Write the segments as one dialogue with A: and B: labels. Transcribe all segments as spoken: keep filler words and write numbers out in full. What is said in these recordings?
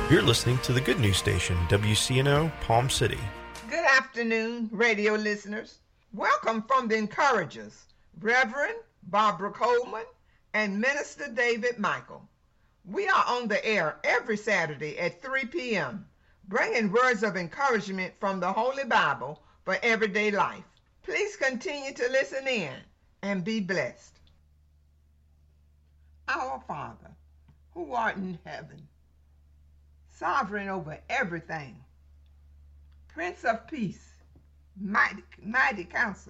A: You're listening to the Good News Station, W C N O, Palm City.
B: Good afternoon, radio listeners. Welcome from the Encouragers, Reverend Barbara Coleman and Minister David Michael. We are on the air every Saturday at three p.m., bringing words of encouragement from the Holy Bible for everyday life. Please continue to listen in and be blessed. Our Father, who art in heaven, sovereign over everything, Prince of Peace, mighty, mighty Counselor,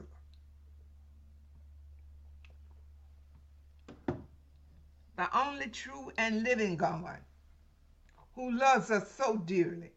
B: the only true and living God, who loves us so dearly.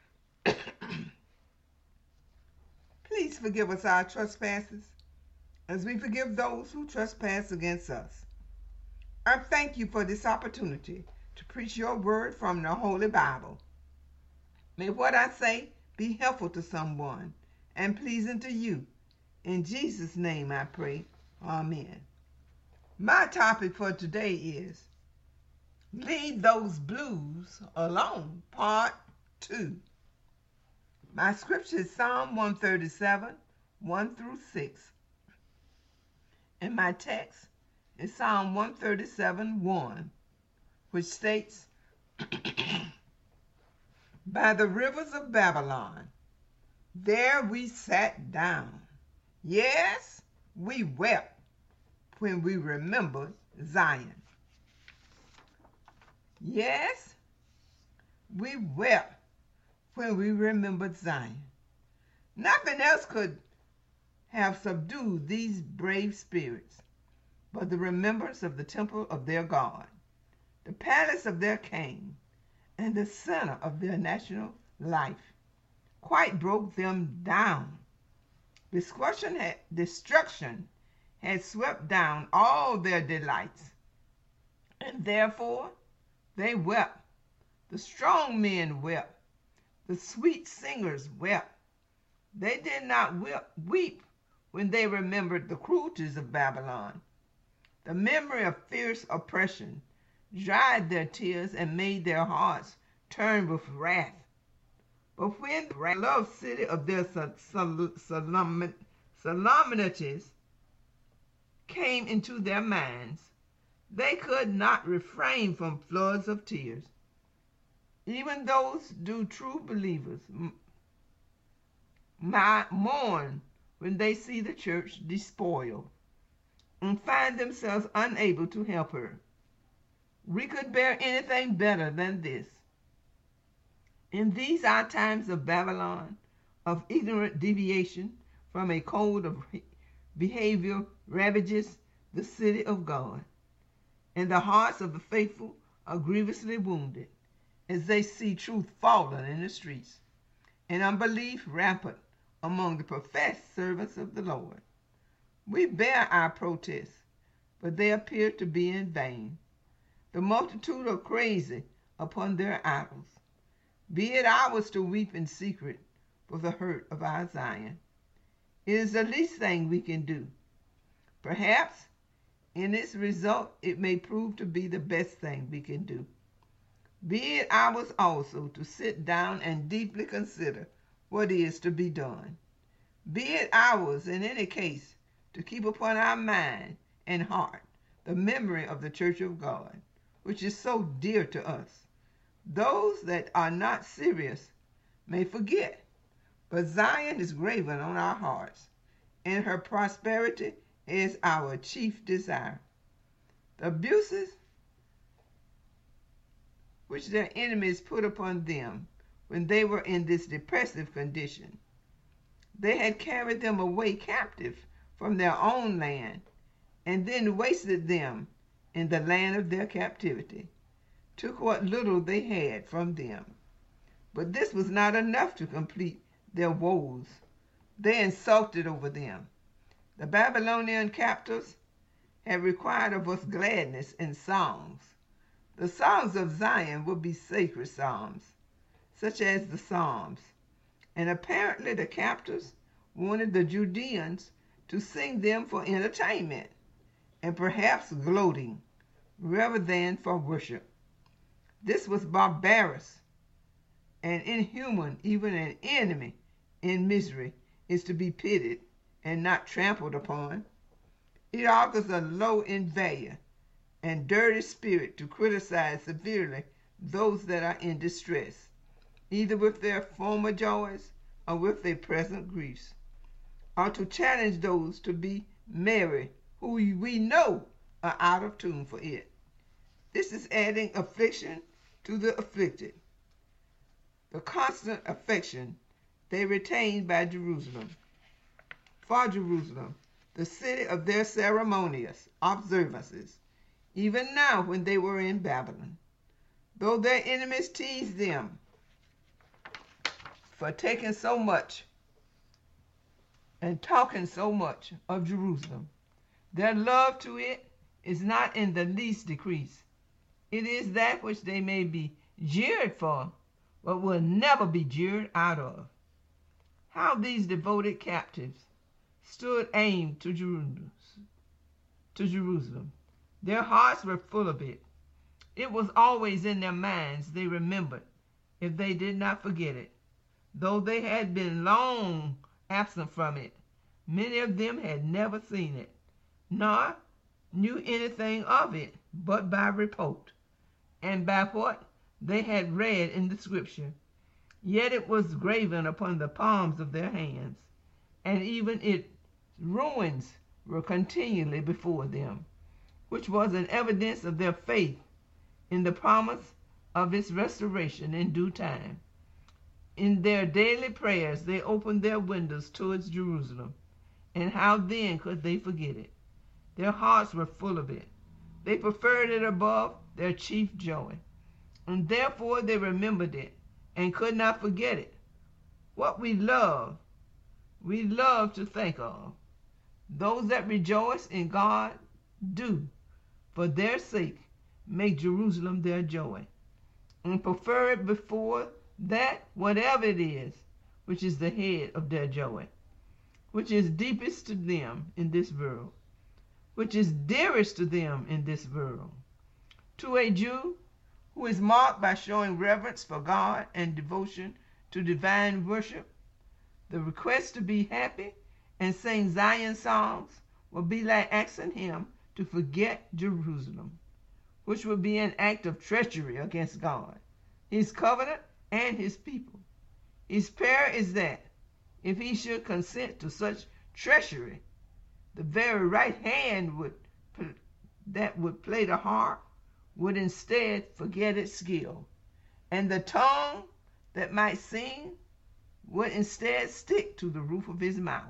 B: Please forgive us our trespasses, as we forgive those who trespass against us. I thank you for this opportunity to preach your word from the Holy Bible. May what I say be helpful to someone and pleasing to you. In Jesus' name I pray. Amen. My topic for today is Leave Those Blues Alone, Part two. My scripture is Psalm one thirty-seven, one through six. And my text is Psalm one thirty-seven, one, which states, By the rivers of Babylon, there we sat down. Yes, we wept when we remembered Zion. Yes, we wept when we remembered Zion. Nothing else could have subdued these brave spirits but the remembrance of the temple of their God, the palace of their king, and the center of their national life. Quite broke them down. Destruction had, destruction had swept down all their delights, and therefore they wept. The strong men wept. The sweet singers wept. They did not weep when they remembered the cruelties of Babylon. The memory of fierce oppression dried their tears and made their hearts turn with wrath. But when the beloved city of their solemnities came into their minds, they could not refrain from floods of tears. Even those do true believers mourn when they see the church despoiled and find themselves unable to help her. We could bear anything better than this. In these our times of Babylon, of ignorant deviation from a code of behavior ravages the city of God, and the hearts of the faithful are grievously wounded as they see truth fallen in the streets, and unbelief rampant among the professed servants of the Lord. We bear our protests, but they appear to be in vain. The multitude are crazy upon their idols. Be it ours to weep in secret for the hurt of our Zion. It is the least thing we can do. Perhaps in its result it may prove to be the best thing we can do. Be it ours also to sit down and deeply consider what is to be done. Be it ours in any case to keep upon our mind and heart the memory of the church of God, which is so dear to us. Those that are not serious may forget, but Zion is graven on our hearts, and her prosperity is our chief desire. The abuses which their enemies put upon them when they were in this depressive condition, they had carried them away captive from their own land, and then wasted them in the land of their captivity, took what little they had from them. But this was not enough to complete their woes. They insulted over them. The Babylonian captors had required of us gladness and songs. The songs of Zion would be sacred psalms, such as the Psalms, and apparently the captors wanted the Judeans to sing them for entertainment and perhaps gloating rather than for worship. This was barbarous and inhuman, even an enemy in misery, is to be pitied and not trampled upon. It augurs a low in value and dirty spirit to criticize severely those that are in distress, either with their former joys or with their present griefs, or to challenge those to be merry who we know are out of tune for it. This is adding affliction to the afflicted. The constant affection they retained by Jerusalem, for Jerusalem, the city of their ceremonious observances, even now when they were in Babylon. Though their enemies teased them for taking so much and talking so much of Jerusalem, their love to it is not in the least decreased. It is that which they may be jeered for, but will never be jeered out of. How these devoted captives stood aimed to Jerusalem, to Jerusalem. Their hearts were full of it. It was always in their minds. They remembered, if they did not forget it. Though they had been long absent from it, many of them had never seen it, nor knew anything of it but by report, and by what they had read in the Scripture. Yet it was graven upon the palms of their hands, and even its ruins were continually before them, which was an evidence of their faith in the promise of its restoration in due time. In their daily prayers they opened their windows towards Jerusalem, and how then could they forget it? Their hearts were full of it. They preferred it above their chief joy, and therefore they remembered it and could not forget it. What we love, we love to think of. Those that rejoice in God do, for their sake, make Jerusalem their joy, and prefer it before that, whatever it is, which is the head of their joy, which is deepest to them in this world, which is dearest to them in this world. To a Jew who is marked by showing reverence for God and devotion to divine worship, the request to be happy and sing Zion songs will be like asking him to forget Jerusalem, which would be an act of treachery against God, his covenant, and his people. His prayer is that, if he should consent to such treachery, the very right hand would that would play the harp would instead forget its skill, and the tongue that might sing would instead stick to the roof of his mouth.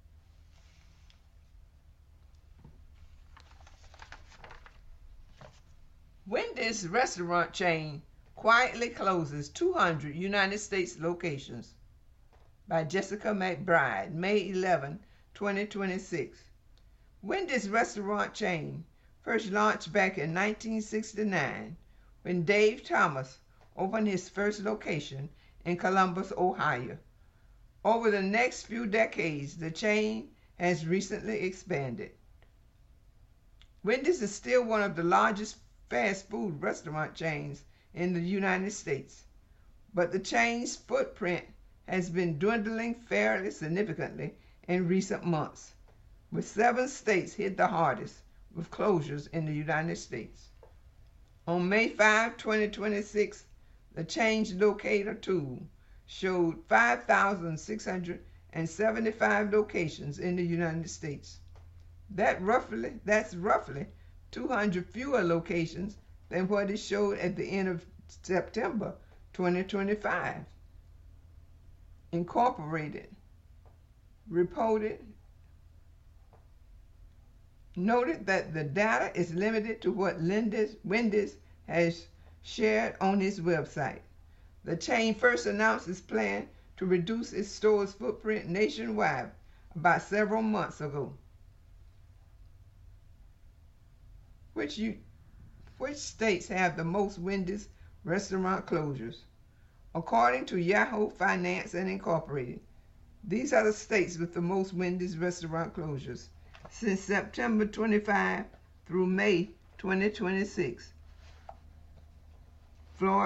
B: Wendy's restaurant chain quietly closes two hundred United States locations, by Jessica McBride, May eleventh, twenty twenty-six. Wendy's restaurant chain first launched back in nineteen sixty-nine when Dave Thomas opened his first location in Columbus, Ohio. Over the next few decades, the chain has recently expanded. Wendy's is still one of the largest fast food restaurant chains in the United States, but the chain's footprint has been dwindling fairly significantly in recent months, with seven states hit the hardest with closures in the United States. On May fifth, twenty twenty-six, the change locator tool showed five thousand six hundred seventy-five locations in the United States. That roughly, that's roughly two hundred fewer locations than what it showed at the end of September twenty twenty-five. Incorporated reported noted that the data is limited to what Wendy's, Wendy's has shared on its website. The chain first announced its plan to reduce its store's footprint nationwide about several months ago. Which, you, which states have the most Wendy's restaurant closures? According to Yahoo Finance and Incorporated, these are the states with the most Wendy's restaurant closures since September twenty-fifth through May twenty twenty-six. Florida,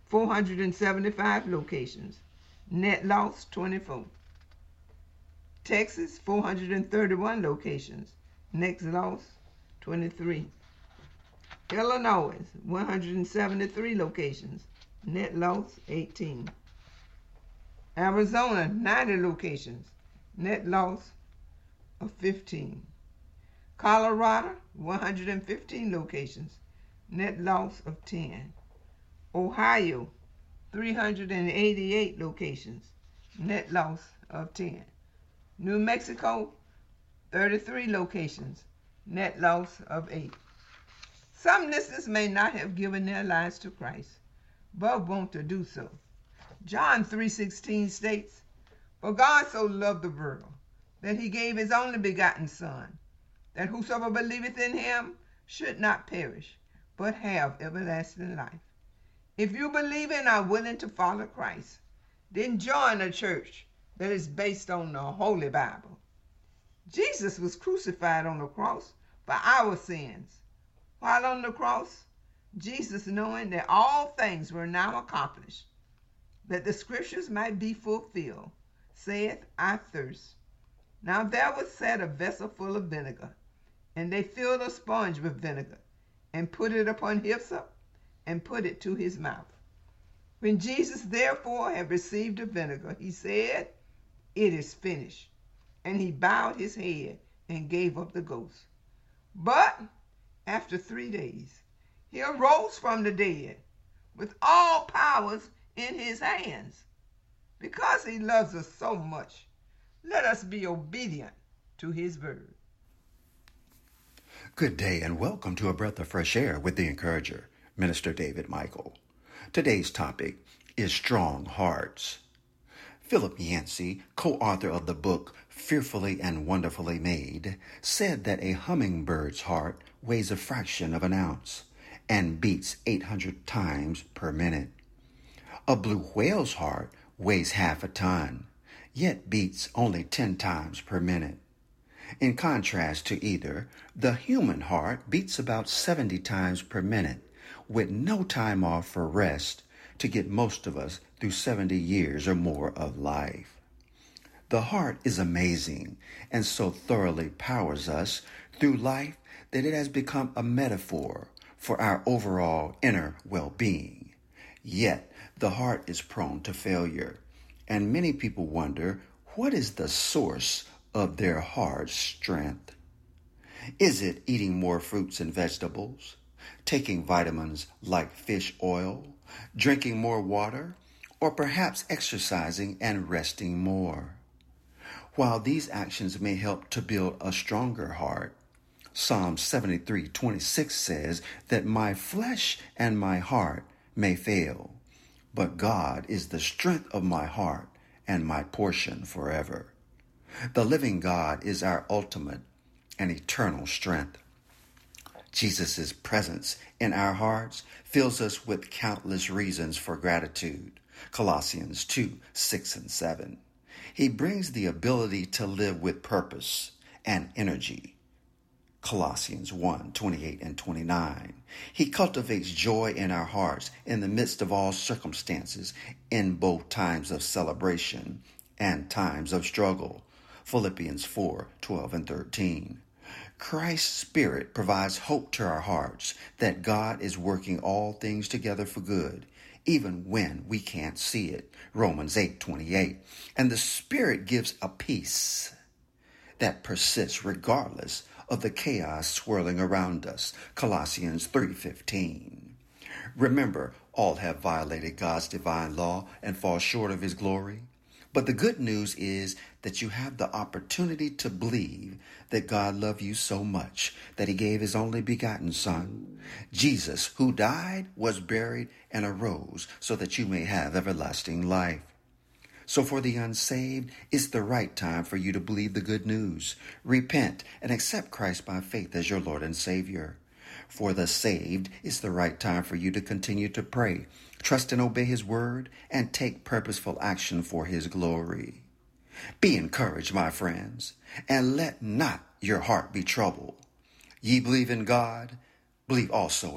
B: four hundred seventy-five locations, net loss twenty-four. Texas, four hundred thirty-one locations, net loss twenty-three. Illinois, one hundred seventy-three locations, net loss eighteen. Arizona, ninety locations, net loss of fifteen. Colorado, one hundred fifteen locations, net loss of ten. Ohio, three hundred eighty-eight locations, net loss of ten. New Mexico, thirty-three locations, net loss of eight. Some listeners may not have given their lives to Christ, but want to do so. John three sixteen states, "For God so loved the world, that he gave his only begotten Son, that whosoever believeth in him should not perish, but have everlasting life." If you believe and are willing to follow Christ, then join a church that is based on the Holy Bible. Jesus was crucified on the cross for our sins. While on the cross, Jesus, knowing that all things were now accomplished, that the scriptures might be fulfilled, saith, "I thirst." Now there was set a vessel full of vinegar, and they filled a sponge with vinegar, and put it upon hyssop, and put it to his mouth. When Jesus therefore had received the vinegar, he said, "It is finished." And he bowed his head and gave up the ghost. But after three days, he arose from the dead with all powers in his hands. Because he loves us so much, let us be obedient to his word.
C: Good day and welcome to A Breath of Fresh Air with the Encourager, Minister David Michael. Today's topic is strong hearts. Philip Yancey, co-author of the book Fearfully and Wonderfully Made, said that a hummingbird's heart weighs a fraction of an ounce and beats eight hundred times per minute. A blue whale's heart weighs half a ton, yet beats only ten times per minute. In contrast to either, the human heart beats about seventy times per minute, with no time off for rest to get most of us through seventy years or more of life. The heart is amazing and so thoroughly powers us through life that it has become a metaphor for our overall inner well-being. Yet, the heart is prone to failure, and many people wonder, what is the source of their heart's strength? Is it eating more fruits and vegetables, taking vitamins like fish oil, drinking more water, or perhaps exercising and resting more? While these actions may help to build a stronger heart, Psalm seventy-three twenty-six says that my flesh and my heart may fail, but God is the strength of my heart and my portion forever. The living God is our ultimate and eternal strength. Jesus' presence in our hearts fills us with countless reasons for gratitude. Colossians two, six and seven. He brings the ability to live with purpose and energy. Colossians one, twenty-eight and twenty-nine. He cultivates joy in our hearts in the midst of all circumstances, in both times of celebration and times of struggle. Philippians four, twelve and thirteen. Christ's Spirit provides hope to our hearts that God is working all things together for good, even when we can't see it. Romans eight, twenty-eight. And the Spirit gives a peace that persists regardless of the chaos swirling around us. Colossians three, fifteen. Remember, all have violated God's divine law and fall short of his glory. But the good news is that you have the opportunity to believe that God loved you so much that he gave his only begotten Son, Jesus, who died, was buried, and arose so that you may have everlasting life. So for the unsaved, it's the right time for you to believe the good news. Repent and accept Christ by faith as your Lord and Savior. For the saved, it's the right time for you to continue to pray, trust and obey his word, and take purposeful action for his glory. Be encouraged, my friends, and let not your heart be troubled. Ye believe in God, believe also